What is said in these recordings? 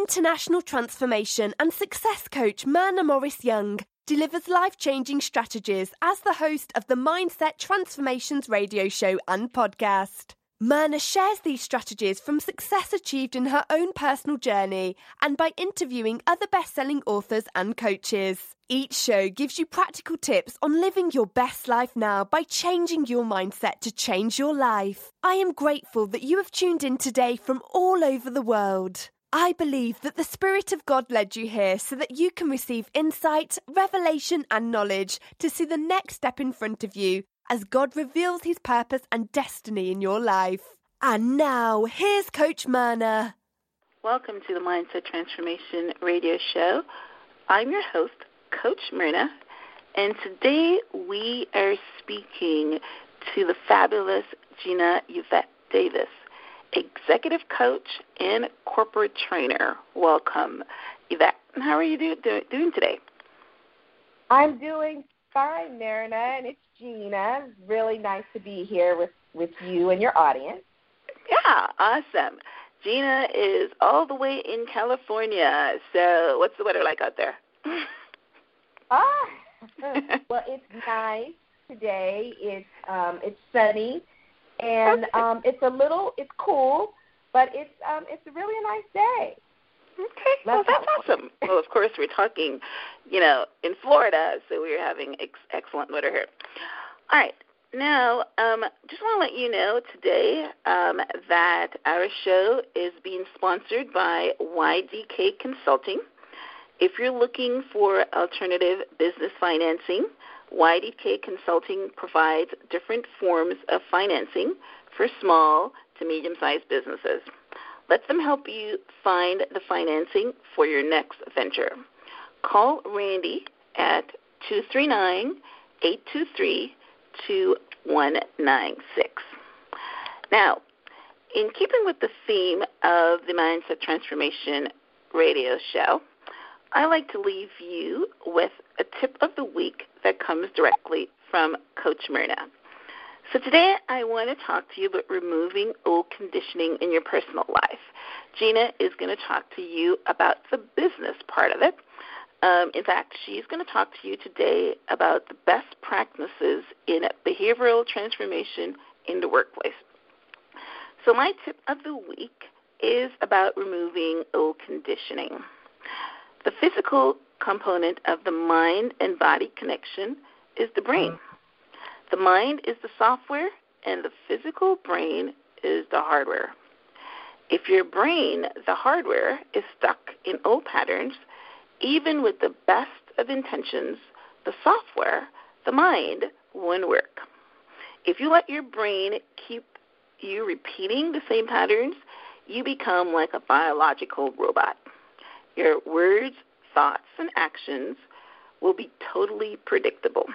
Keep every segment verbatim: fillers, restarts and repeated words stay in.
International transformation and success coach Myrna Morris-Young delivers life-changing strategies as the host of the Mindset Transformations radio show and podcast. Myrna shares these strategies from success achieved in her own personal journey and by interviewing other best-selling authors and coaches. Each show gives you practical tips on living your best life now by changing your mindset to change your life. I am grateful that you have tuned in today from all over the world. I believe that the Spirit of God led you here so that you can receive insight, revelation and knowledge to see the next step in front of you as God reveals his purpose and destiny in your life. And now, here's Coach Myrna. Welcome to the Mindset Transformation radio show. I'm your host, Coach Myrna, and today we are speaking to the fabulous Gina Yvette Davis, executive coach and corporate trainer. Welcome, Yvette. How are you do, do, doing today? I'm doing fine, Myrna, and it's Gina. Really nice to be here with, with you and your audience. Yeah, awesome. Gina is all the way in California. So what's the weather like out there? ah, well, it's nice today. It's um, it's sunny, and okay. um, it's a little, it's cool, but it's um, it's really a nice day. Okay, well, that's awesome. Well, of course, we're talking, you know, in Florida, so we're having ex- excellent weather here. All right, now, um, just want to let you know today um, that our show is being sponsored by Y D K Consulting. If you're looking for alternative business financing, Y D K Consulting provides different forms of financing for small to medium-sized businesses. Let them help you find the financing for your next venture. Call Randy at two three nine, eight two three, two one nine six. Now, in keeping with the theme of the Mindset Transformation radio show, I like to leave you with a tip of the week that comes directly from Coach Myrna. So today I want to talk to you about removing old conditioning in your personal life. Gina is going to talk to you about the business part of it. Um, in fact, she's going to talk to you today about the best practices in behavioral transformation in the workplace. So my tip of the week is about removing old conditioning. The physical component of the mind and body connection is the brain. The mind is the software, and the physical brain is the hardware. If your brain, the hardware, is stuck in old patterns, even with the best of intentions, the software, the mind, won't work. If you let your brain keep you repeating the same patterns, you become like a biological robot. Your words, thoughts, and actions will be totally predictable.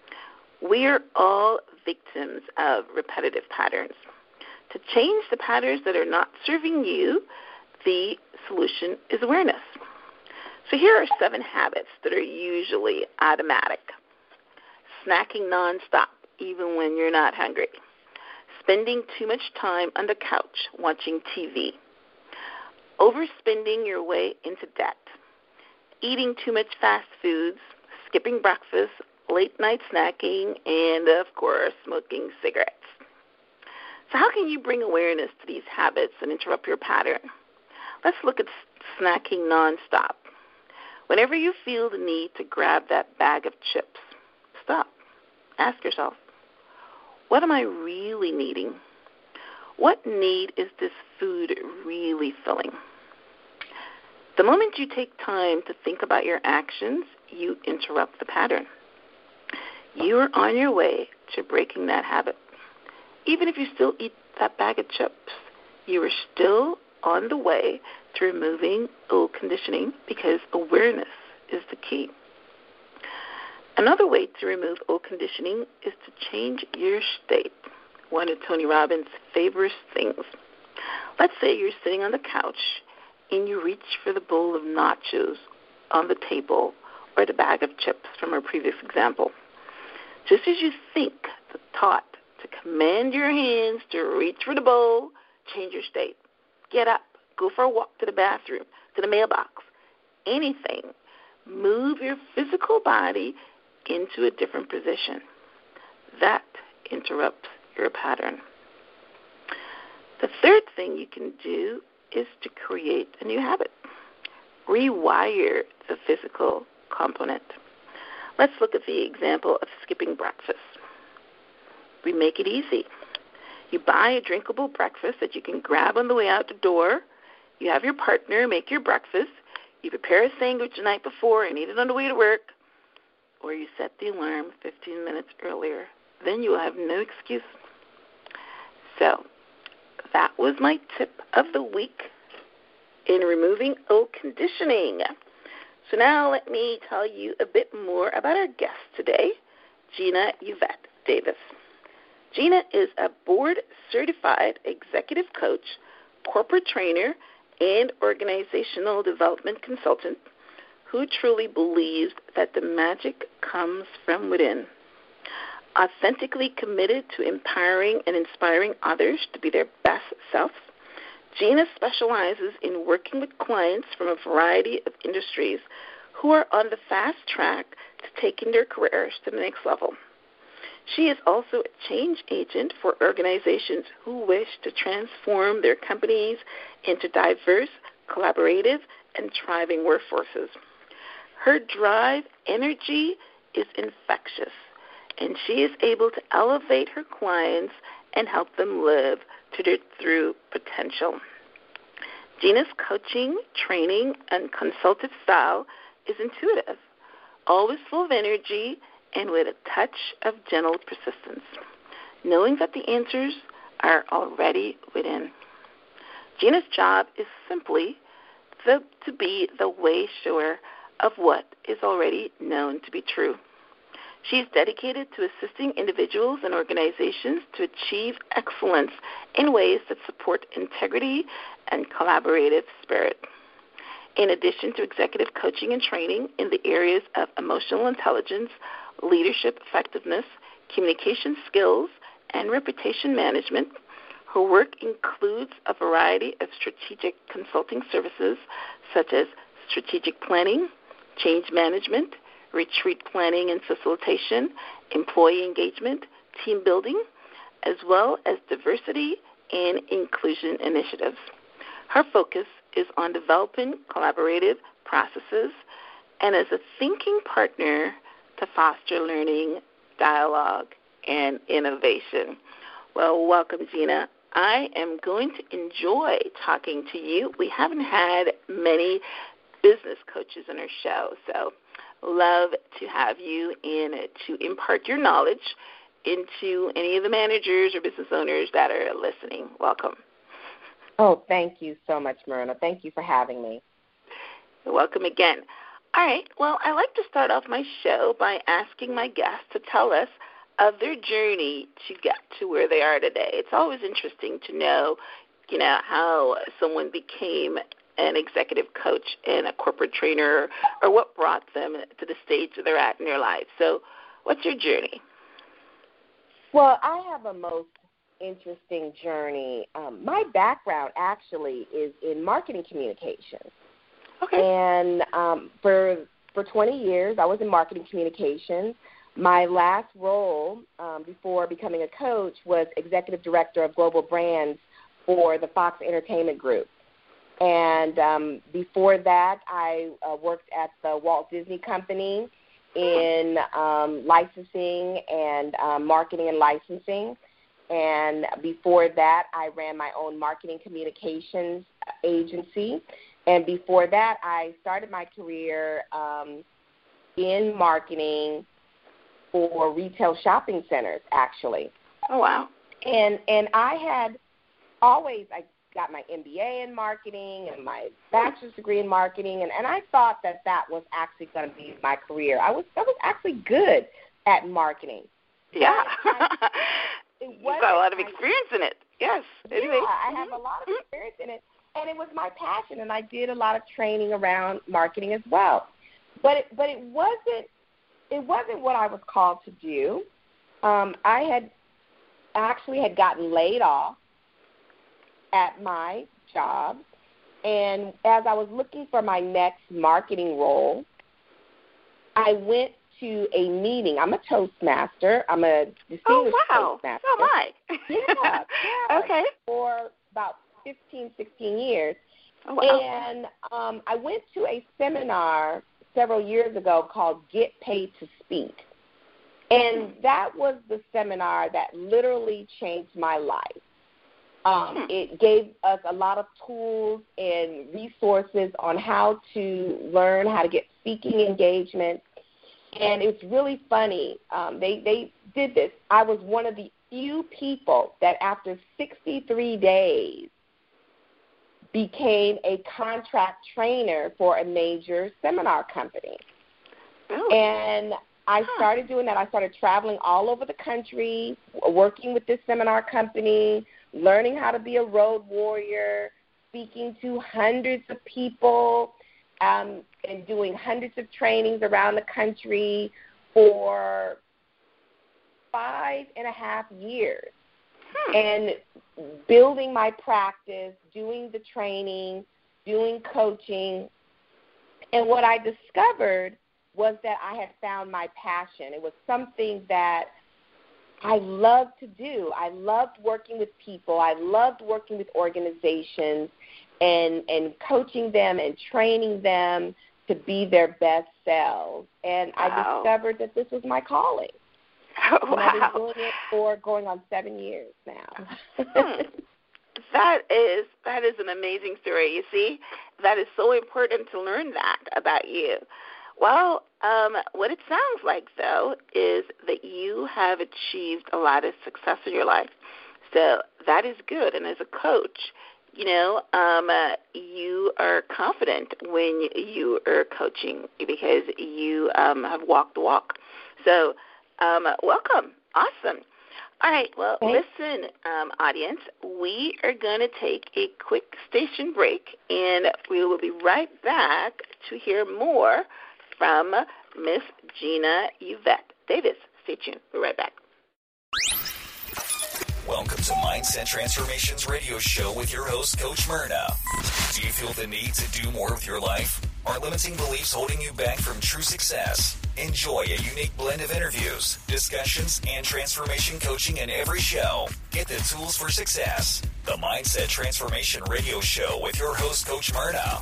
We're all victims of repetitive patterns. To change the patterns that are not serving you, the solution is awareness. So here are seven habits that are usually automatic. Snacking nonstop, even when you're not hungry. Spending too much time on the couch watching T V. Overspending your way into debt. Eating too much fast foods, skipping breakfast, late night snacking, and, of course, smoking cigarettes. So how can you bring awareness to these habits and interrupt your pattern? Let's look at snacking nonstop. Whenever you feel the need to grab that bag of chips, stop. Ask yourself, what am I really needing? What need is this food really filling? The moment you take time to think about your actions, you interrupt the pattern. You are on your way to breaking that habit. Even if you still eat that bag of chips, you are still on the way to removing old conditioning because awareness is the key. Another way to remove old conditioning is to change your state, one of Tony Robbins' favorite things. Let's say you're sitting on the couch and you reach for the bowl of nachos on the table or the bag of chips from our previous example. Just as you think the thought to command your hands to reach for the bowl, change your state. Get up, go for a walk to the bathroom, to the mailbox, anything. Move your physical body into a different position. That interrupts your pattern. The third thing you can do is to create a new habit. Rewire the physical component. Let's look at the example of skipping breakfast. We make it easy. You buy a drinkable breakfast that you can grab on the way out the door. You have your partner make your breakfast. You prepare a sandwich the night before and eat it on the way to work. Or you set the alarm fifteen minutes earlier. Then you will have no excuse. So that was my tip of the week in removing old conditioning. So now let me tell you a bit more about our guest today, Gina Yvette Davis. Gina is a board-certified executive coach, corporate trainer, and organizational development consultant who truly believes that the magic comes from within. Authentically committed to empowering and inspiring others to be their best selves, Gina specializes in working with clients from a variety of industries who are on the fast track to taking their careers to the next level. She is also a change agent for organizations who wish to transform their companies into diverse, collaborative, and thriving workforces. Her drive, energy is infectious, and she is able to elevate her clients and help them live to their true potential. Gina's coaching, training, and consultative style is intuitive, always full of energy, and with a touch of gentle persistence, knowing that the answers are already within. Gina's job is simply the, to be the way shower of what is already known to be true. She is dedicated to assisting individuals and organizations to achieve excellence in ways that support integrity and collaborative spirit. In addition to executive coaching and training in the areas of emotional intelligence, leadership effectiveness, communication skills, and reputation management, her work includes a variety of strategic consulting services such as strategic planning, change management, retreat planning and facilitation, employee engagement, team building, as well as diversity and inclusion initiatives. Her focus is on developing collaborative processes and as a thinking partner to foster learning, dialogue, and innovation. Well, welcome, Gina. I am going to enjoy talking to you. We haven't had many business coaches on our show, so love to have you in to impart your knowledge into any of the managers or business owners that are listening. Welcome. Oh, thank you so much, Myrna. Thank you for having me. You're welcome again. All right. Well, I like to start off my show by asking my guests to tell us of their journey to get to where they are today. It's always interesting to know, you know, how someone became an executive coach and a corporate trainer, or what brought them to the stage that they're at in their life. So what's your journey? Well, I have a most interesting journey. Um, my background actually is in marketing communications. Okay. And um, for for twenty years, I was in marketing communications. My last role um, before becoming a coach was executive director of global brands for the Fox Entertainment Group. And um, before that, I uh, worked at the Walt Disney Company in um, licensing and um, marketing and licensing. And before that, I ran my own marketing communications agency. And before that, I started my career um, in marketing for retail shopping centers, actually. Oh, wow. And and I had always, I got my M B A in marketing and my bachelor's degree in marketing, and, and I thought that that was actually going to be my career. I was I was actually good at marketing. Yeah. I, You've got a lot of experience I, in it. Yes. Anyway. Yeah, I have a lot of experience in it, and it was my passion, and I did a lot of training around marketing as well. But it, but it wasn't it wasn't what I was called to do. Um, I had actually had gotten laid off at my job, And as I was looking for my next marketing role, I went to a meeting. I'm a Toastmaster. I'm a distinguished oh, wow. Toastmaster. So am I. yeah, yeah. Okay. For about fifteen, sixteen years. Oh, wow. And um, I went to a seminar several years ago called Get Paid to Speak. And that was the seminar that literally changed my life. Um, it gave us a lot of tools and resources on how to learn how to get speaking engagements. And it's really funny. Um, they, they did this. I was one of the few people that after sixty-three days became a contract trainer for a major seminar company. Oh. And I started doing that. I started traveling all over the country, working with this seminar company, learning how to be a road warrior, speaking to hundreds of people, um, and doing hundreds of trainings around the country for five and a half years. Hmm. And building my practice, doing the training, doing coaching. And what I discovered was that I had found my passion. It was something that I loved to do. I loved working with people. I loved working with organizations and, and coaching them and training them to be their best selves. And Wow. I discovered that this was my calling. Oh, and wow. I've been doing it for going on seven years now. hmm. That is that is an amazing story. You see, that is so important to learn that about you. Well, um, what it sounds like, though, is that you have achieved a lot of success in your life. So that is good. And as a coach, you know, um, uh, you are confident when you are coaching because you um, have walked the walk. So um, welcome. Awesome. All right. Well, Thanks. listen, um, audience, we are going to take a quick station break, and we will be right back to hear more from Miss Gina Yvette Davis. Stay tuned. We're right back. Welcome to Mindset Transformations Radio Show with your host, Coach Myrna. Do you feel the need to do more with your life? Are limiting beliefs holding you back from true success? Enjoy a unique blend of interviews, discussions, and transformation coaching in every show. Get the tools for success. The Mindset Transformation Radio Show with your host, Coach Myrna.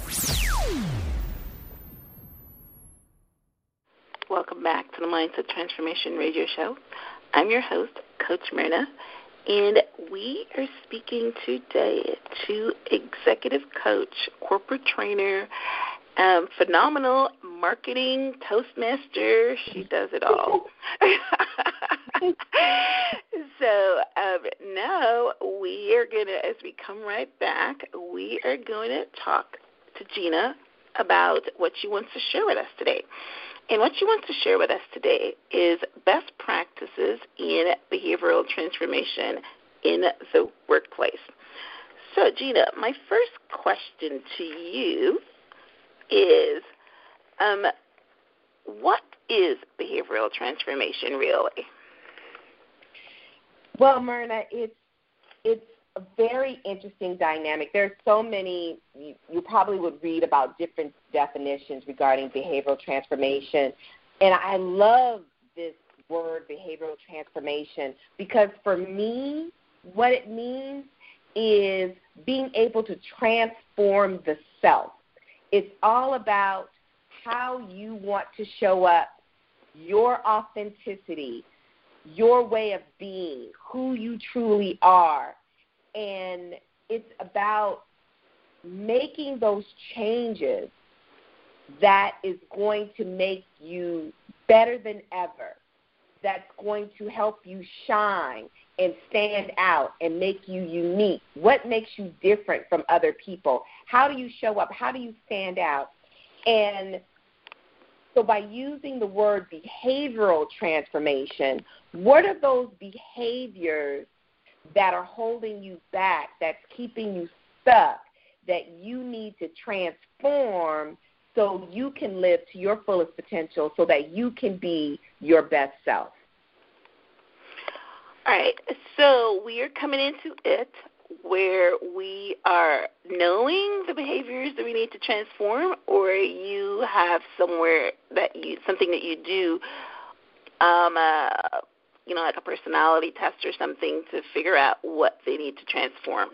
Welcome back to the Mindset Transformation Radio Show. I'm your host, Coach Myrna, and we are speaking today to executive coach, corporate trainer, um, phenomenal marketing Toastmaster. She does it all. So um, now we are going to, as we come right back, we are going to talk to Gina about what she wants to share with us today. And what she wants to share with us today is best practices in behavioral transformation in the workplace. So, Gina, my first question to you is, um, what is behavioral transformation really? Well, Myrna, it's it's a very interesting dynamic. There are so many, you, you probably would read about different definitions regarding behavioral transformation. And I love this word, behavioral transformation, because for me, what it means is being able to transform the self. It's all about how you want to show up, your authenticity, your way of being, who you truly are. And it's about making those changes that is going to make you better than ever, that's going to help you shine and stand out and make you unique. What makes you different from other people? How do you show up? How do you stand out? And so by using the word behavioral transformation, what are those behaviors that are holding you back, that's keeping you stuck, that you need to transform so you can live to your fullest potential, so that you can be your best self? All right, so we are coming into it where we are knowing the behaviors that we need to transform, or you have somewhere that you something that you do, um, uh, you know, like a personality test or something to figure out what they need to transform?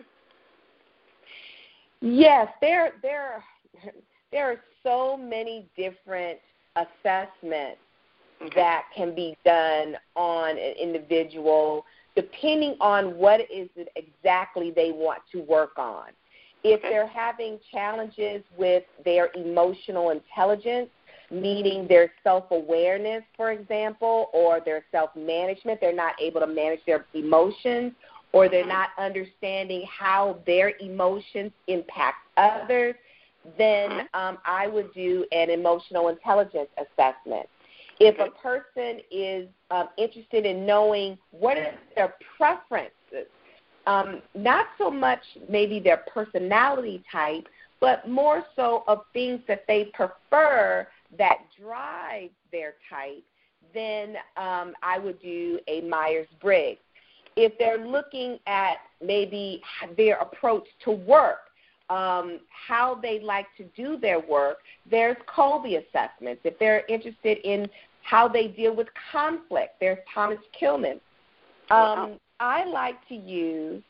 Yes, there there there are so many different assessments okay. that can be done on an individual, depending on what is it exactly they want to work on. If okay. they're having challenges with their emotional intelligence, meaning their self-awareness, for example, or their self-management, they're not able to manage their emotions, or they're not understanding how their emotions impact others, then um, I would do an emotional intelligence assessment. If a person is um, interested in knowing what are their preferences, um, not so much maybe their personality type, but more so of things that they prefer that drive their type, then um, I would do a Myers-Briggs. If they're looking at maybe their approach to work, um, how they like to do their work, there's Kolbe assessments. If they're interested in how they deal with conflict, there's Thomas Kilmann. Um, I like to use,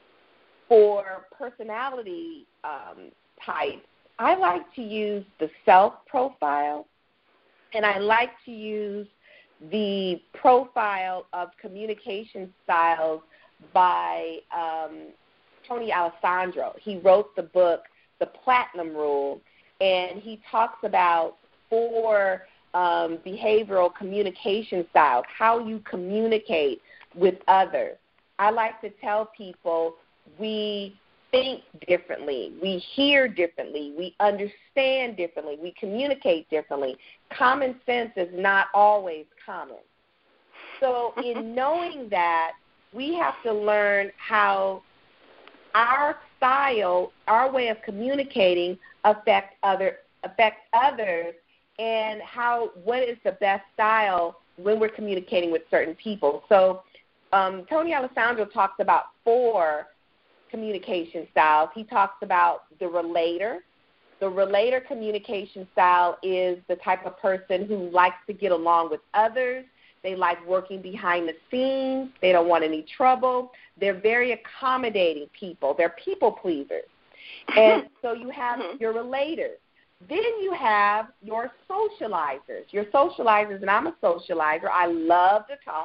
for personality um, types, I like to use the self-profile, and I like to use the profile of communication styles by um, Tony Alessandro. He wrote the book, The Platinum Rule, and he talks about four um, behavioral communication styles, how you communicate with others. I like to tell people we think differently, we hear differently, we understand differently, we communicate differently. Common sense is not always common. So in knowing that, we have to learn how our style, our way of communicating affect other affects others, and how what is the best style when we're communicating with certain people. So um, Tony Alessandro talks about four communication styles. He talks about the relator. The relator communication style is the type of person who likes to get along with others. They like working behind the scenes. They don't want any trouble. They're very accommodating people. They're people pleasers. And so you have your relators. Then you have your socializers. Your socializers, and I'm a socializer. I love to talk.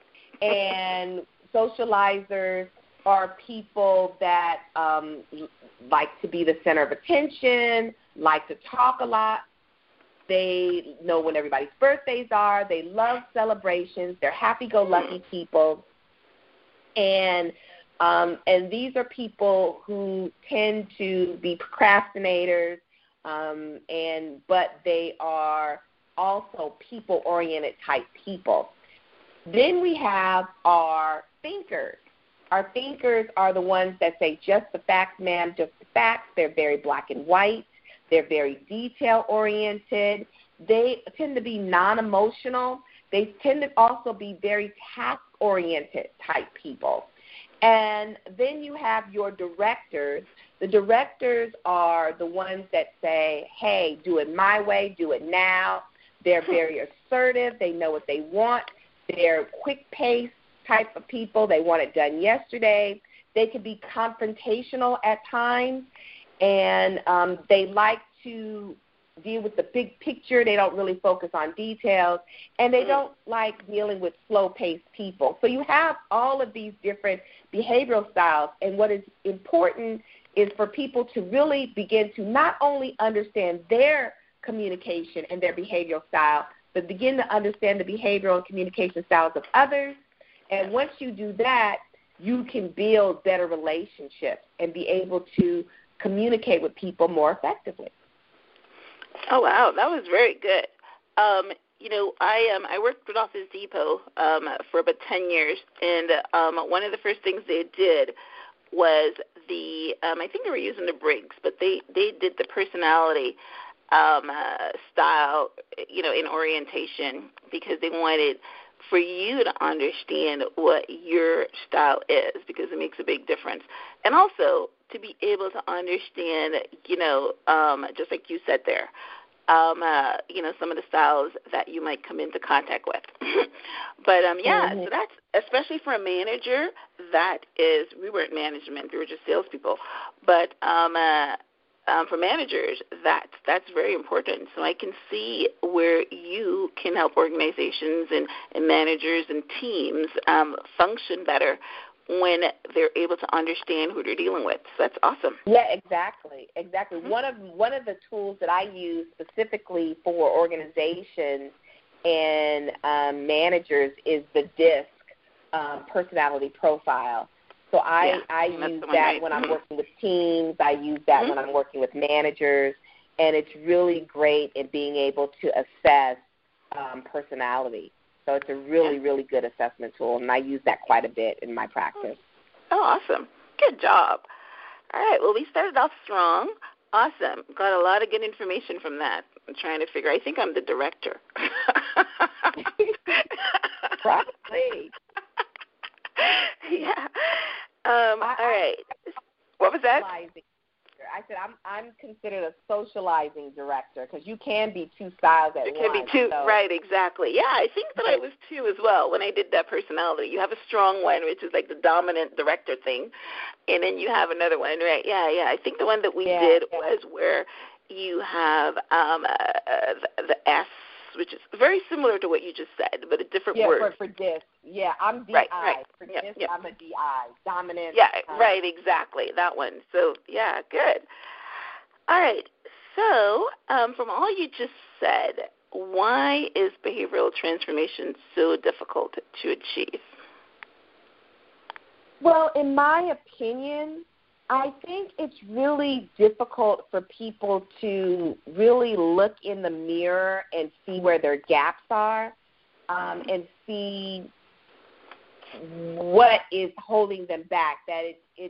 And socializers are people that um, like to be the center of attention, like to talk a lot. They know when everybody's birthdays are. They love celebrations. They're happy-go-lucky people. And um, and these are people who tend to be procrastinators, um, and but they are also people-oriented type people. Then we have our thinkers. Our thinkers are the ones that say just the facts, ma'am, just the facts. They're very black and white. They're very detail-oriented. They tend to be non-emotional. They tend to also be very task-oriented type people. And then you have your directors. The directors are the ones that say, hey, do it my way, do it now. They're very assertive. They know what they want. They're quick-paced type of people. They want it done yesterday. They can be confrontational at times, and um, they like to deal with the big picture. They don't really focus on details, and they don't like dealing with slow-paced people. So you have all of these different behavioral styles, and what is important is for people to really begin to not only understand their communication and their behavioral style, but begin to understand the behavioral and communication styles of others. And once you do that, you can build better relationships and be able to communicate with people more effectively. Oh, wow. That was very good. Um, you know, I um, I worked with Office Depot um, for about ten years, and um, one of the first things they did was the, um, I think they were using the Briggs, but they, they did the personality um, uh, style, you know, in orientation, because they wanted for you to understand what your style is, because it makes a big difference. And also to be able to understand, you know, um, just like you said there, um, uh, you know, some of the styles that you might come into contact with. But, um, yeah, mm-hmm. so that's, especially for a manager, that is, we weren't management, we were just salespeople. But um, uh, um, for managers, that, that's very important. So I can see where you can help organizations and, and managers and teams um, function better when they're able to understand who they're dealing with. So that's awesome. Yeah, exactly, exactly. Mm-hmm. One of one of the tools that I use specifically for organizations and um, managers is the DISC um, personality profile. So I, yeah, I use that right. when mm-hmm. I'm working with teams. I use that mm-hmm. when I'm working with managers, and it's really great in being able to assess um, personality. So it's a really, yeah. really good assessment tool, and I use that quite a bit in my practice. Oh, awesome. Good job. All right, well, we started off strong. Awesome. Got a lot of good information from that. I'm trying to figure. I think I'm the director. Probably. Yeah. Um, I, all right. What was that? I said I'm I'm considered a socializing director because you can be two styles at once. You can be two, so. right, exactly. Yeah, I think that I was two as well when I did that personality. You have a strong one, which is like the dominant director thing, and then you have another one, right? Yeah, yeah. I think the one that we yeah, did yeah. was where you have um, uh, the, the S, which is very similar to what you just said, but a different yeah, word. Yeah, for, for DISC. Yeah, I'm D I. Right, right. For yep, DISC, yep. I'm a D I, dominant. Yeah, um, right, exactly, that one. So, yeah, good. All right, so um, from all you just said, why is behavioral transformation so difficult to achieve? Well, in my opinion, I think it's really difficult for people to really look in the mirror and see where their gaps are um, and see what is holding them back, that it, it's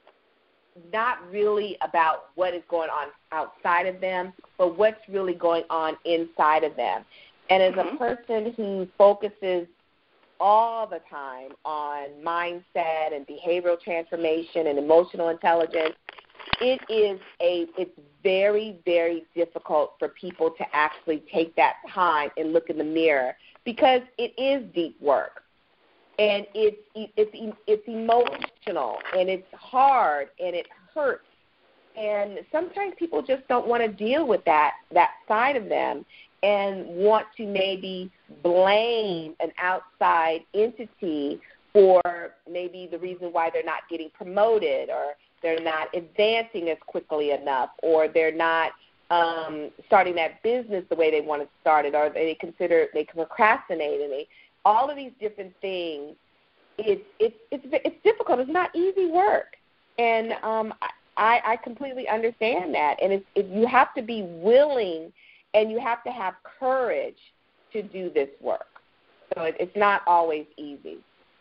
not really about what is going on outside of them, but what's really going on inside of them. And as mm-hmm. a person who focuses all the time on mindset and behavioral transformation and emotional intelligence, it is a it's very, very difficult for people to actually take that time and look in the mirror because it is deep work. And it's it's it's emotional, and it's hard, and it hurts. And sometimes people just don't want to deal with that, that side of them and want to maybe blame an outside entity for maybe the reason why they're not getting promoted or they're not advancing as quickly enough or they're not um, starting that business the way they want to start it or they consider they procrastinate and they all of these different things, it's it's it's it's difficult. It's not easy work, and um, I I completely understand that. And it's it, you have to be willing, and you have to have courage to do this work. So it, it's not always easy.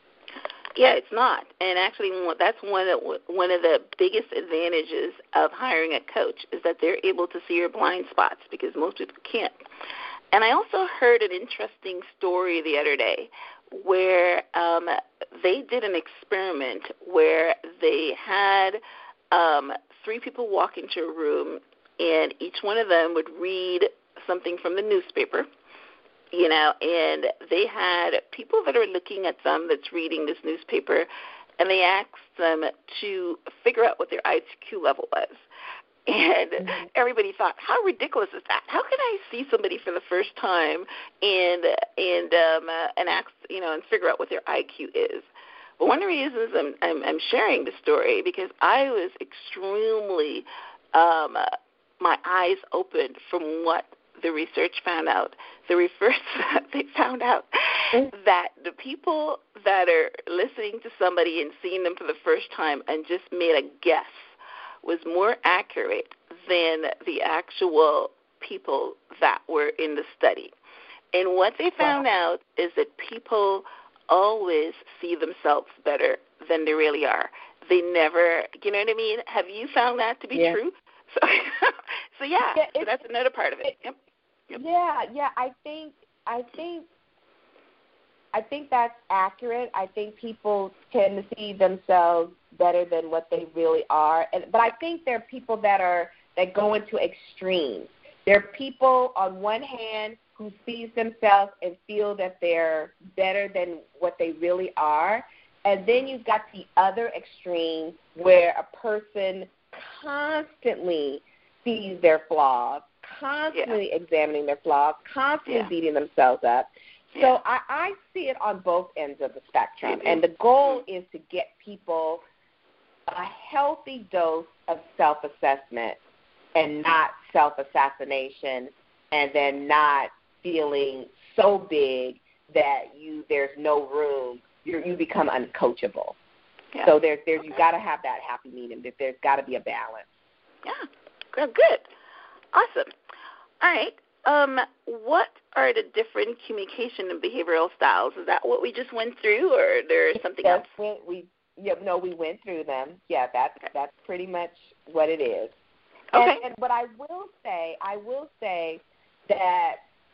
Yeah, it's not. And actually, that's one of one of the biggest advantages of hiring a coach is that they're able to see your blind spots because most people can't. And I also heard an interesting story the other day where um, they did an experiment where they had um, three people walk into a room, and each one of them would read something from the newspaper, you know, and they had people that are looking at them that's reading this newspaper, and they asked them to figure out what their I Q level was. And mm-hmm. everybody thought, how ridiculous is that? How can I see somebody for the first time and and um, uh, and ask, you know, and figure out what their I Q is? But one of the reasons I'm I'm, I'm sharing the story because I was extremely um, uh, my eyes opened from what the research found out. The research they found out mm-hmm. that the people that are listening to somebody and seeing them for the first time and just made a guess was more accurate than the actual people that were in the study. And what they found wow. out is that people always see themselves better than they really are. They never, you know what I mean? Have you found that to be yeah. true? So, so yeah, yeah so that's another part of it. it yep. Yep. Yeah, yeah, I think, I think I think that's accurate. I think people tend to see themselves better than what they really are. And, but I think there are people that are that go into extremes. There are people on one hand who sees themselves and feel that they're better than what they really are. And then you've got the other extreme where a person constantly sees their flaws, constantly yeah. examining their flaws, constantly yeah. beating themselves up. So yeah. I, I see it on both ends of the spectrum. Mm-hmm. And the goal is to get people a healthy dose of self-assessment and not self-assassination, and then not feeling so big that you there's no room. You you become uncoachable. Yeah. So there's there's okay. you got to have that happy medium. There's got to be a balance. Yeah, good, good, awesome. All right. Um, what are the different communication and behavioral styles? Is that what we just went through, or there is something that's else? When we yeah no we went through them. Yeah, that's okay. that's pretty much what it is. Okay. And, and but I will say I will say that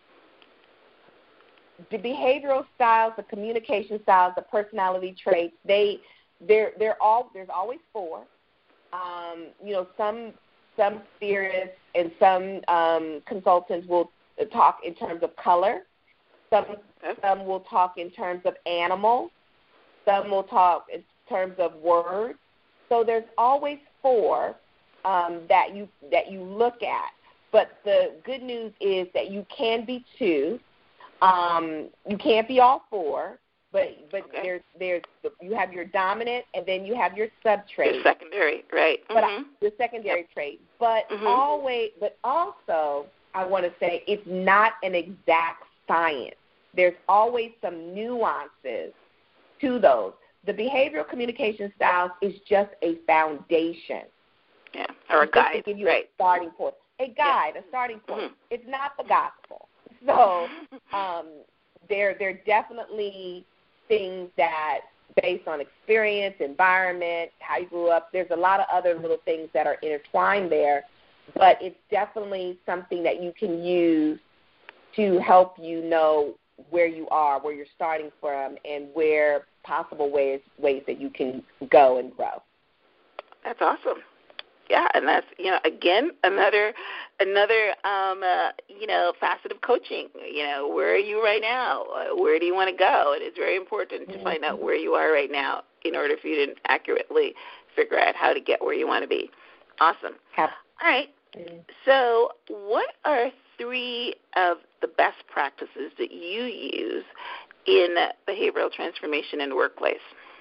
the behavioral styles, the communication styles, the personality traits, they they're they're all there's always four. Um, you know, some some theorists and some um, consultants will talk in terms of color. Some okay. some will talk in terms of animals. Some will talk in terms of words. So there's always four um, that you that you look at. But the good news is that you can be two. Um, you can't be all four, but but okay. there's there's you have your dominant and then you have your sub trait. Your secondary, right? But mm-hmm. I, the secondary yep. trait. But mm-hmm. always, but also, I want to say it's not an exact science. There's always some nuances to those. The behavioral communication styles is just a foundation. Yeah, or a guide, to give you right? A starting point, a guide, yeah. a starting point. Mm-hmm. It's not the gospel. So um, there, there are definitely things that, based on experience, environment, how you grew up, there's a lot of other little things that are intertwined there, but it's definitely something that you can use to help you know where you are, where you're starting from, and where possible ways ways that you can go and grow. That's awesome. Yeah, and that's, you know, again, another another um, uh, you know, facet of coaching. You know, where are you right now? Uh, where do you want to go? It is very important to find out where you are right now in order for you to accurately figure out how to get where you want to be. Awesome. Yeah. All right. So what are three of the best practices that you use in behavioral transformation in the workplace?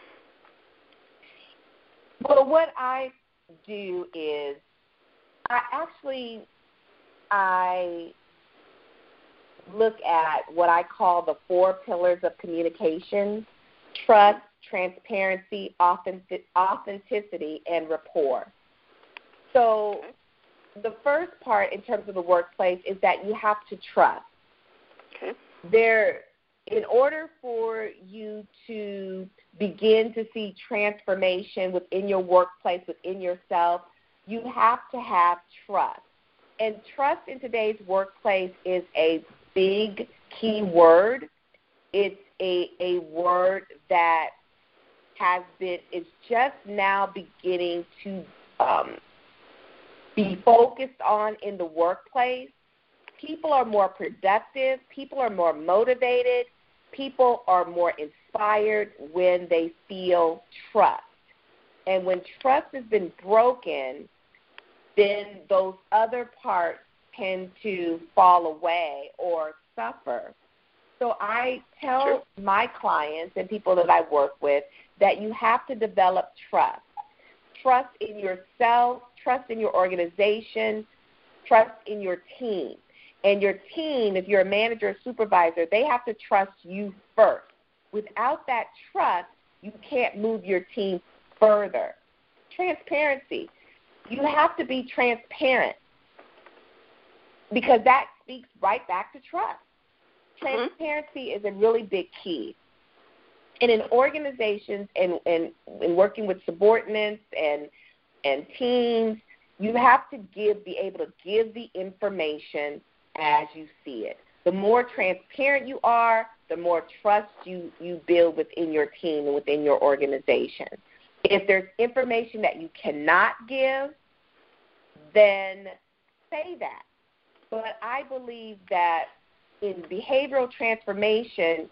Well, what I do is I actually I look at what I call the four pillars of communication: trust, transparency, authentic, authenticity, and rapport. So the first part in terms of the workplace is that you have to trust. Okay. There, in order for you to begin to see transformation within your workplace, within yourself, you have to have trust. And trust in today's workplace is a big key word. It's a, a word that has been, is just now beginning to um, be focused on in the workplace. People are more productive. People are more motivated. People are more inspired when they feel trust. And when trust has been broken, then those other parts tend to fall away or suffer. So I tell True. my clients and people that I work with that you have to develop trust. Trust in yourself, trust in your organization, trust in your team. And your team, if you're a manager or supervisor, they have to trust you first. Without that trust, you can't move your team further. Transparency. You have to be transparent because that speaks right back to trust. Transparency mm-hmm. is a really big key. And in organizations and, and, and working with subordinates and and teams, you have to give, be able to give the information as you see it. The more transparent you are, the the more trust you, you build within your team and within your organization. If there's information that you cannot give, then say that. But I believe that in behavioral transformation,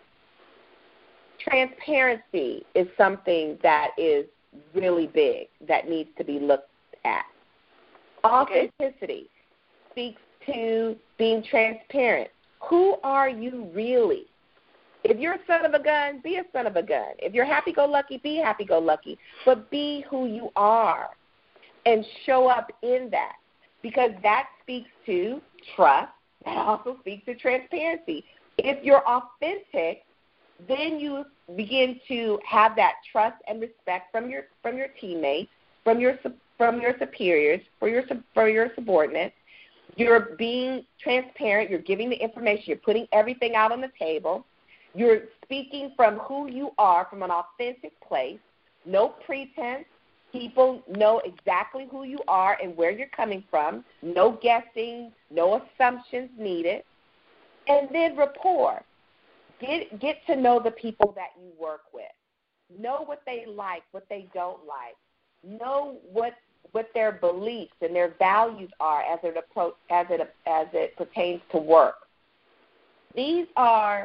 transparency is something that is really big that needs to be looked at. Authenticity speaks to being transparent. Who are you really? If you're a son of a gun, be a son of a gun. If you're happy-go-lucky, be happy-go-lucky. But be who you are and show up in that, because that speaks to trust. That also speaks to transparency. If you're authentic, then you begin to have that trust and respect from your from your teammates, from your from your superiors, for your for your subordinates. You're being transparent. You're giving the information. You're putting everything out on the table. You're speaking from who you are, from an authentic place. No pretense. People know exactly who you are and where you're coming from. No guessing. No assumptions needed. And then rapport. Get get to know the people that you work with. Know what they like, what they don't like. Know what what their beliefs and their values are as it approach, as it as it pertains to work. These are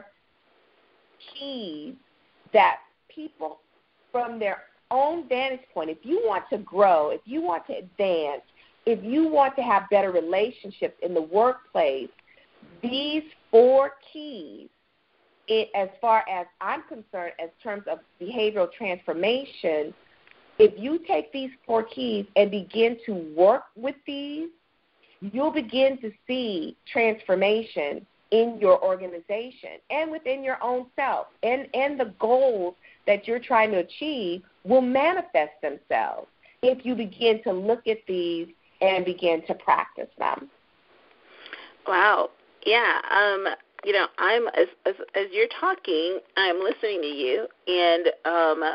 keys that people, from their own vantage point, if you want to grow, if you want to advance, if you want to have better relationships in the workplace, these four keys, it, as far as I'm concerned, as terms of behavioral transformation, if you take these four keys and begin to work with these, you'll begin to see transformation in your organization and within your own self. And, and the goals that you're trying to achieve will manifest themselves if you begin to look at these and begin to practice them. Wow. Yeah. Um, you know, I'm as, as as you're talking, I'm listening to you, and um,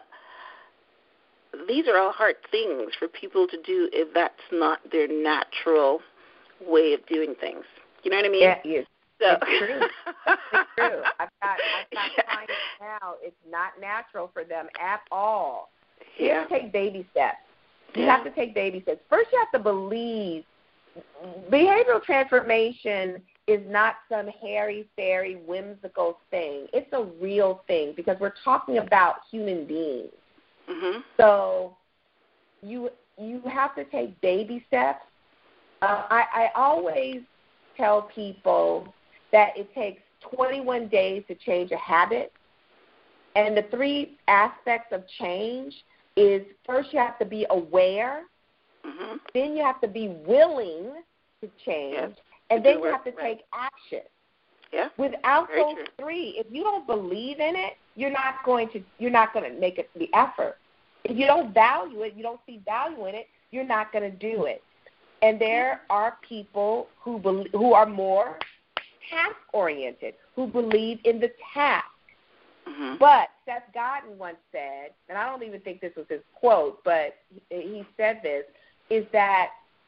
these are all hard things for people to do if that's not their natural way of doing things. You know what I mean? Yeah, you. So. It's true. It's true. I've got, I've got yeah. clients now. It's not natural for them at all. You yeah. have to take baby steps. You yeah. have to take baby steps. First, you have to believe. Behavioral transformation is not some hairy-fairy, whimsical thing. It's a real thing because we're talking about human beings. Mm-hmm. So you you have to take baby steps. Uh, I, I always tell people that it takes twenty-one days to change a habit. And the three aspects of change is, first you have to be aware, mm-hmm. then you have to be willing to change, yeah. and to then you work, have to right. take action. Yeah. Without Very those true. three, if you don't believe in it, you're not going to you're not going to make it the effort. If you don't value it, you don't see value in it, you're not going to do it. And there are people who be, who are more task-oriented, who believe in the task. Mm-hmm. But Seth Godin once said, and I don't even think this was his quote, but he said this, is that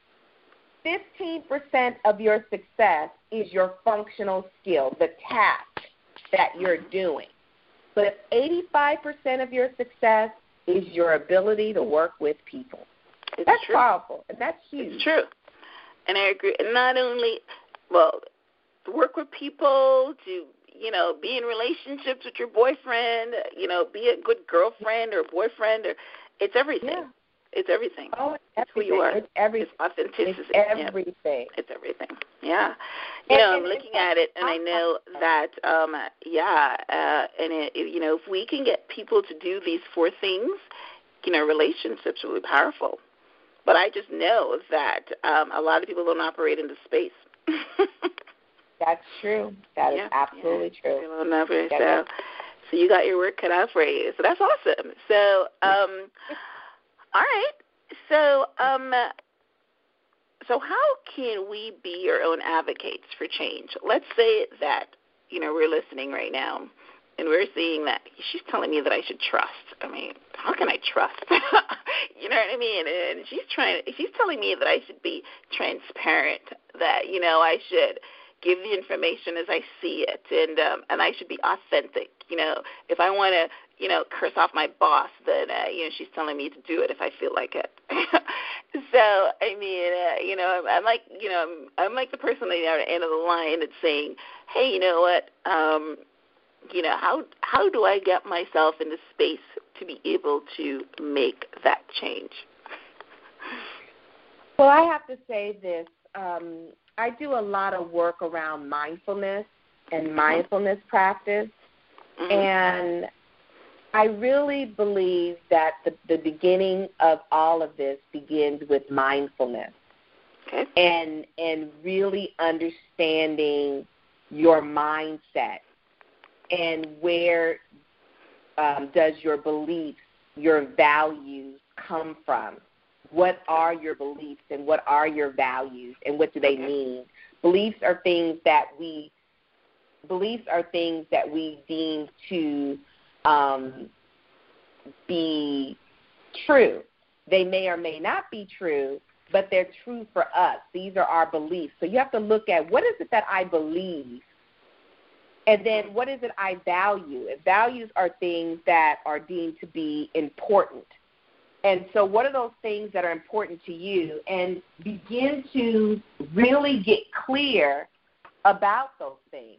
fifteen percent of your success is your functional skill, the task that you're doing. But eighty-five percent of your success is your ability to work with people. It's that's true. powerful, and that's huge. It's true. And I agree. And not only, well, to work with people, to, you know, be in relationships with your boyfriend, you know, be a good girlfriend or boyfriend, or it's everything. Yeah. It's everything. Oh, it's, it's everything. who you are. It's everything. It's authenticity. It's everything. Yeah. It's everything. Yeah. You and, know, and I'm looking at it, and I know that, um, yeah, uh, and, it, you know, if we can get people to do these four things, you know, relationships will be powerful. But I just know that um, a lot of people don't operate in the space. That's true. That yeah, is absolutely yeah. true. People don't operate. Yeah, so, yeah. so you got your work cut out for you. So that's awesome. So, um, all right. So, um, so how can we be our own advocates for change? Let's say that, you know, we're listening right now, and we're seeing that she's telling me that I should trust. I mean, how can I trust? You know what I mean? And she's trying. She's telling me that I should be transparent. That, you know, I should give the information as I see it, and um, and I should be authentic. You know, if I want to, you know, curse off my boss, then uh, you know she's telling me to do it if I feel like it. So I mean, uh, you know, I'm, I'm like, you know, I'm, I'm like the person at the end of the line that's saying, hey, you know what, um, you know, how how do I get myself into space to be able to make that change? Well, I have to say this. Um, I do a lot of work around mindfulness and mindfulness practice, mm-hmm. and I really believe that the, the beginning of all of this begins with mindfulness, okay. and and really understanding your mindset and where um, does your beliefs, your values come from. What are your beliefs and what are your values and what do they okay. mean? Beliefs are things that we beliefs are things that we deem to um, be true. They may or may not be true, but they're true for us. These are our beliefs. So you have to look at what is it that I believe, and then what is it I value. And values are things that are deemed to be important. And so what are those things that are important to you? And begin to really get clear about those things.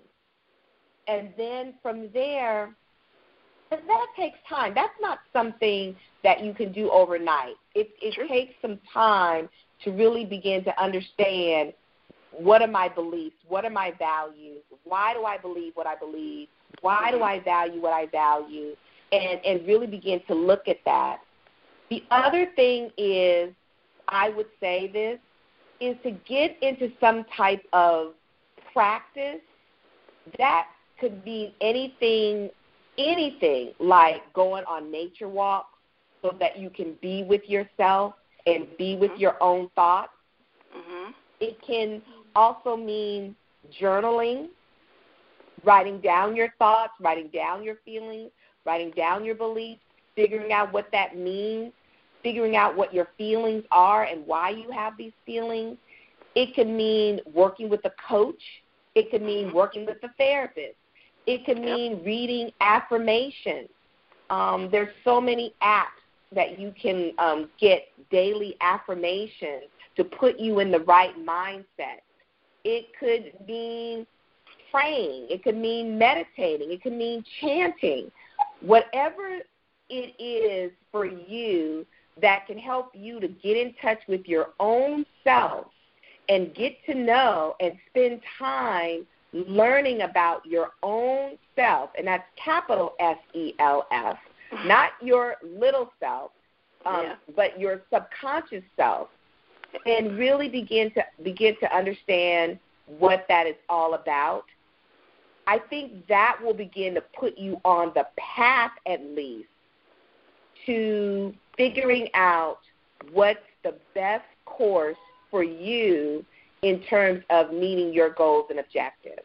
And then from there, and that takes time. That's not something that you can do overnight. It, it True. takes some time to really begin to understand what are my beliefs, what are my values, why do I believe what I believe, why do I value what I value, and, and really begin to look at that. The other thing is, I would say this, is to get into some type of practice. That could be anything, anything like going on nature walks so that you can be with yourself and be with mm-hmm. your own thoughts. Mm-hmm. It can also mean journaling, writing down your thoughts, writing down your feelings, writing down your beliefs, figuring out what that means, figuring out what your feelings are and why you have these feelings. It could mean working with a coach. It could mean working with a therapist. It could mean yep. reading affirmations. Um, there's so many apps that you can um, get daily affirmations to put you in the right mindset. It could mean praying. It could mean meditating. It could mean chanting. Whatever it is for you that can help you to get in touch with your own self and get to know and spend time learning about your own self, and that's capital S E L F, not your little self, um, yeah. but your subconscious self, and really begin to begin to understand what that is all about. I think that will begin to put you on the path, at least, to figuring out what's the best course for you in terms of meeting your goals and objectives.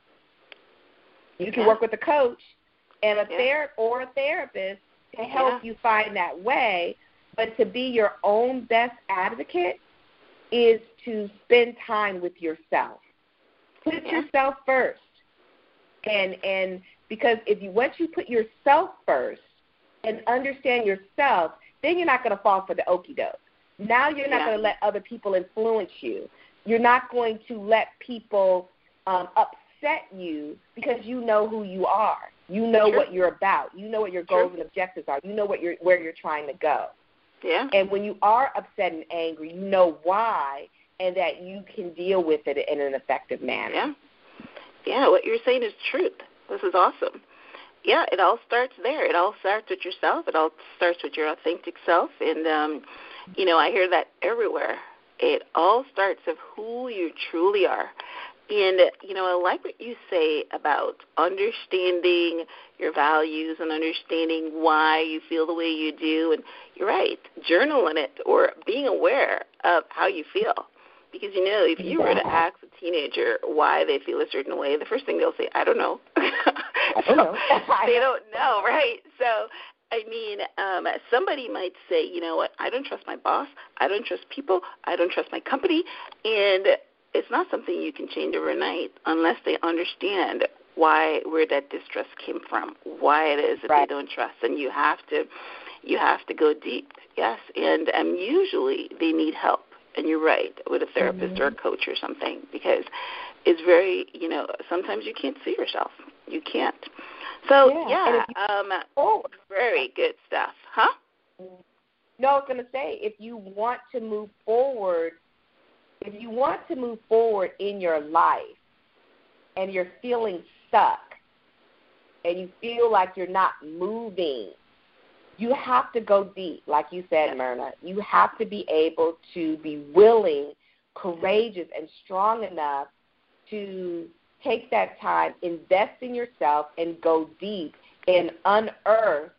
You can yeah. work with a coach and a yeah. ther- or a therapist to help yeah. you find that way, but to be your own best advocate is to spend time with yourself. Put yeah. yourself first. And and because if you once you put yourself first and understand yourself, then you're not going to fall for the okie doke. Now you're not yeah. going to let other people influence you. You're not going to let people um, upset you because you know who you are. You know True. what you're about. You know what your goals True. and objectives are. You know what you're where you're trying to go. Yeah. And when you are upset and angry, you know why, and that you can deal with it in an effective manner. Yeah. Yeah, what you're saying is truth. This is awesome. Yeah, it all starts there. It all starts with yourself. It all starts with your authentic self. And, um, you know, I hear that everywhere. It all starts with who you truly are. And, you know, I like what you say about understanding your values and understanding why you feel the way you do. And you're right, journaling it or being aware of how you feel. Because, you know, if you were to ask a teenager why they feel a certain way, the first thing they'll say, I don't know. I don't know. They don't know, right? So, I mean, um, somebody might say, you know what, I don't trust my boss. I don't trust people. I don't trust my company. And it's not something you can change overnight unless they understand why, where that distrust came from, why it is that right. they don't trust. And you have to, you have to go deep, yes. And um, usually they need help. And you're right, with a therapist mm-hmm. or a coach or something, because it's very, you know, sometimes you can't see yourself. You can't. So, yeah, yeah um, oh, very good stuff. Huh? No, I was going to say, if you want to move forward, if you want to move forward in your life and you're feeling stuck and you feel like you're not moving, you have to go deep, like you said, Myrna. You have to be able to be willing, courageous, and strong enough to take that time, invest in yourself, and go deep and unearth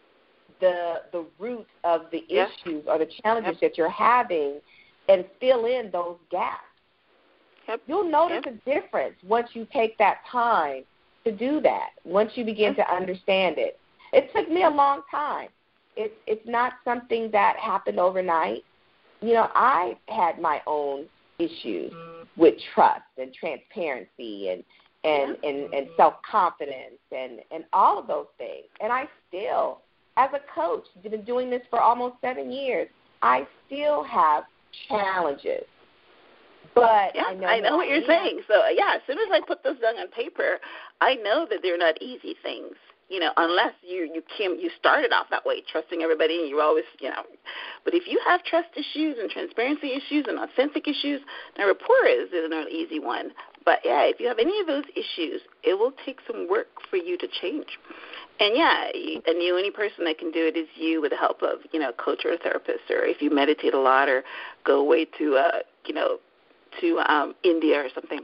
the the root of the yep. issues or the challenges yep. that you're having and fill in those gaps. Yep. You'll notice yep. a difference once you take that time to do that, once you begin yep. to understand it. It took me a long time. It's it's not something that happened overnight. You know, I had my own issues mm. with trust and transparency and and, yeah. and, and self-confidence and, and all of those things. And I still, as a coach, been doing this for almost seven years, I still have challenges. But yeah, I know, I know what you're saying. So, yeah, as soon as I put those down on paper, I know that they're not easy things. You know, unless you you came, you started off that way, trusting everybody, and you always, you know. But if you have trust issues and transparency issues and authentic issues, now rapport is an easy one. But yeah, if you have any of those issues, it will take some work for you to change. And yeah, and the only person that can do it is you, with the help of, you know, a coach or a therapist, or if you meditate a lot, or go away to, uh, you know, to um, India or something.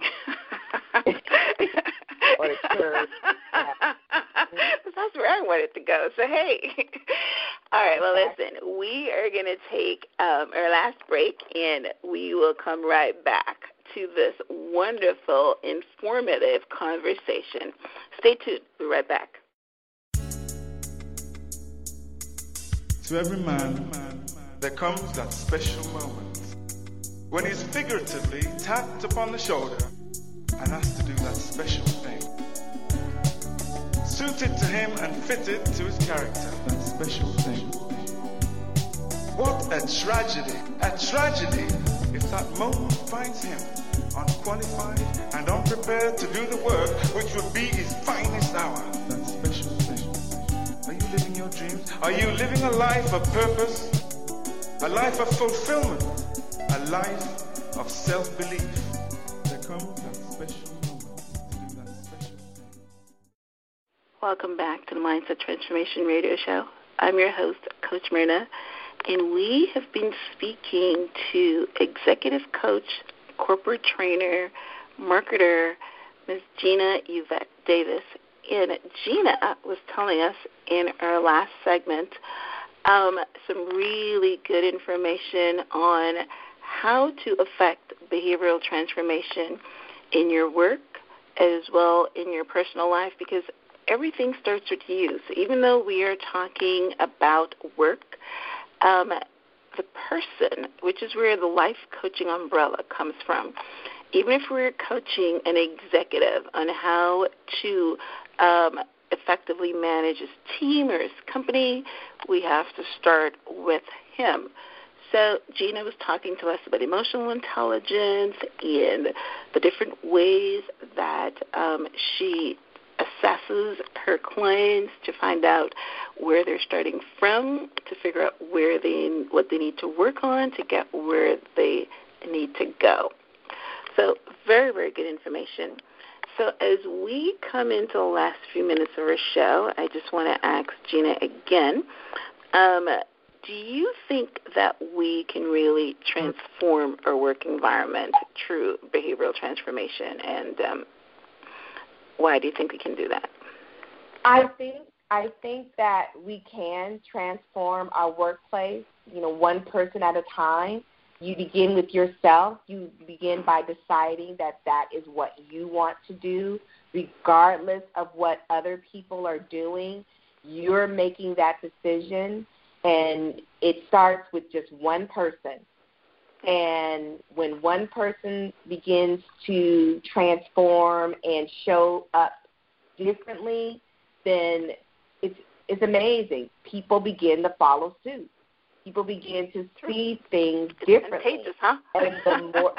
Or a church. Yeah. That's where I wanted to go. So, hey. All right, well, listen, we are going to take um, our last break, and we will come right back to this wonderful, informative conversation. Stay tuned. We'll be right back. To every man, there comes that special moment when he's figuratively tapped upon the shoulder and asked to do that special thing, suited to him and fitted to his character, that special thing. What a tragedy, a tragedy if that moment finds him unqualified and unprepared to do the work which would be his finest hour, that special thing. Are you living your dreams? Are you living a life of purpose, a life of fulfillment, a life of self-belief? There comes that special moment to do that special thing. Welcome back to the Mindset Transformation Radio Show. I'm your host, Coach Myrna, and we have been speaking to executive coach, corporate trainer, marketer, Miz Gina Yvette Davis. And Gina was telling us in our last segment um, some really good information on how to affect behavioral transformation in your work as well in your personal life, because everything starts with you. So even though we are talking about work, um, the person, which is where the life coaching umbrella comes from, even if we're coaching an executive on how to um, effectively manage his team or his company, we have to start with him. So Gina was talking to us about emotional intelligence and the different ways that um, she assesses her clients to find out where they're starting from, to figure out where they what they need to work on to get where they need to go. So very, very good information. So as we come into the last few minutes of our show, I just want to ask Gina again, um, do you think that we can really transform our work environment through behavioral transformation, and um, why do you think we can do that? I think I think that we can transform our workplace, you know, one person at a time. You begin with yourself. You begin by deciding that that is what you want to do, regardless of what other people are doing. You're making that decision, and it starts with just one person. And when one person begins to transform and show up differently, then it's it's amazing. People begin to follow suit. People begin to see things it's differently. Contagious, huh? And the more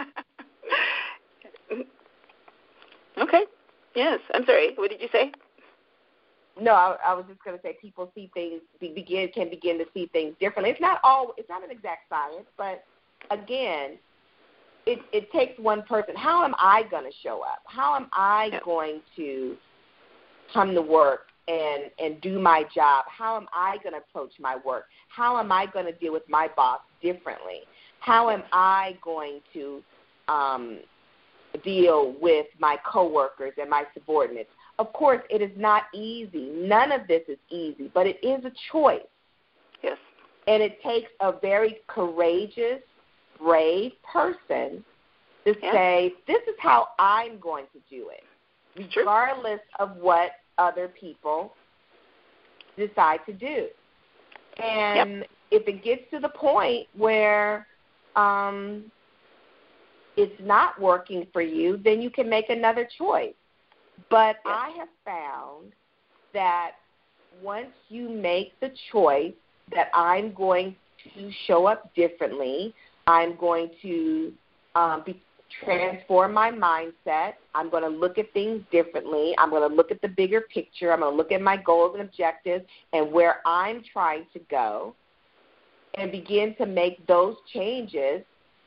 okay. Yes. I'm sorry. What did you say? No, I, I was just going to say people see things be, begin can begin to see things differently. It's not all. It's not an exact science, but again, it it takes one person. How am I going to show up? How am I yep. going to come to work and and do my job? How am I going to approach my work? How am I going to deal with my boss differently? How am I going to um, deal with my coworkers and my subordinates? Of course, it is not easy. None of this is easy, but it is a choice. Yes. And it takes a very courageous, brave person to yeah. say, this is how I'm going to do it, regardless of what other people decide to do. And yep. if it gets to the point where um, it's not working for you, then you can make another choice. But yep. I have found that once you make the choice that I'm going to show up differently, I'm going to um, be, transform my mindset, I'm going to look at things differently, I'm going to look at the bigger picture, I'm going to look at my goals and objectives and where I'm trying to go, and begin to make those changes,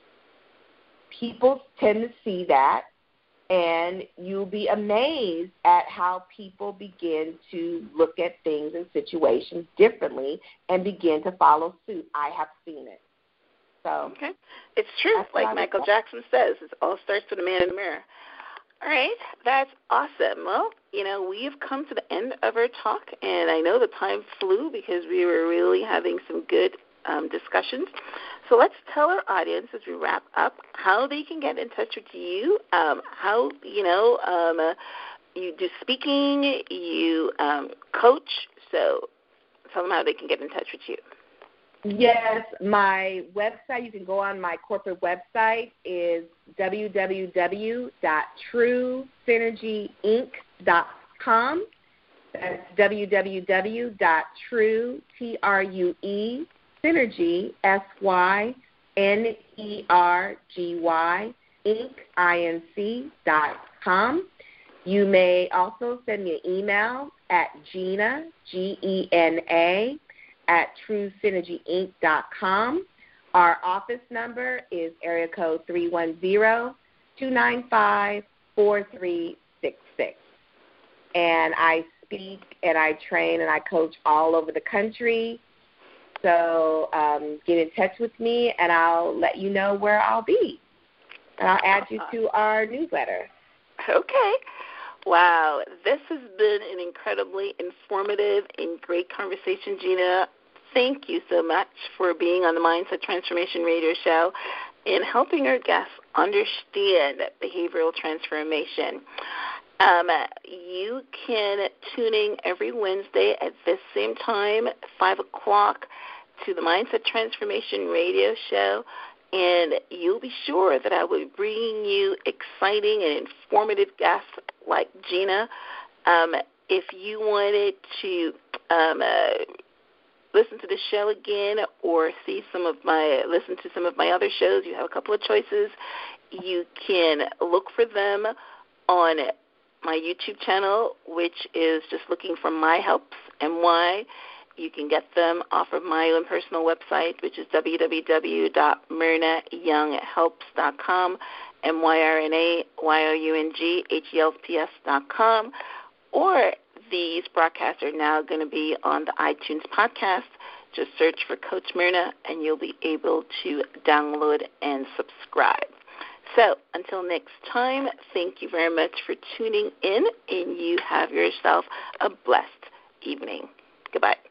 people tend to see that, and you'll be amazed at how people begin to look at things and situations differently and begin to follow suit. I have seen it. So okay. It's true. Like Michael Jackson says, it all starts with a man in the mirror. All right. That's awesome. Well, you know, we have come to the end of our talk, and I know the time flew because we were really having some good um, discussions. So let's tell our audience as we wrap up how they can get in touch with you, um, how, you know, um, uh, you do speaking, you um, coach. So tell them how they can get in touch with you. Yes, my website, you can go on my corporate website, is w w w dot true synergy inc dot com. That's w w w dot true, T R U E, Synergy, S Y N E R G Y, Inc, I N C, dot com. You may also send me an email at Gina, G E N A, at true synergy inc dot com. Our office number is area code three one zero, two nine five, four three six six. And I speak and I train and I coach all over the country. So um, get in touch with me, and I'll let you know where I'll be. And I'll add you to our newsletter. Okay. Wow. This has been an incredibly informative and great conversation, Gina. Thank you so much for being on the Mindset Transformation Radio Show and helping our guests understand behavioral transformation. Um, you can tune in every Wednesday at this same time, five o'clock, to the Mindset Transformation Radio Show, and you'll be sure that I will be bringing you exciting and informative guests like Gina. Um, if you wanted to um, uh, listen to the show again or see some of my listen to some of my other shows, you have a couple of choices. You can look for them on my YouTube channel, which is just looking for My Helps and Why. You can get them off of my own personal website, which is w w w dot myrna young helps dot com, M Y R N A Y O U N G H E L P S dot com. Or these broadcasts are now going to be on the iTunes podcast. Just search for Coach Myrna, and you'll be able to download and subscribe. So until next time, thank you very much for tuning in, and you have yourself a blessed evening. Goodbye.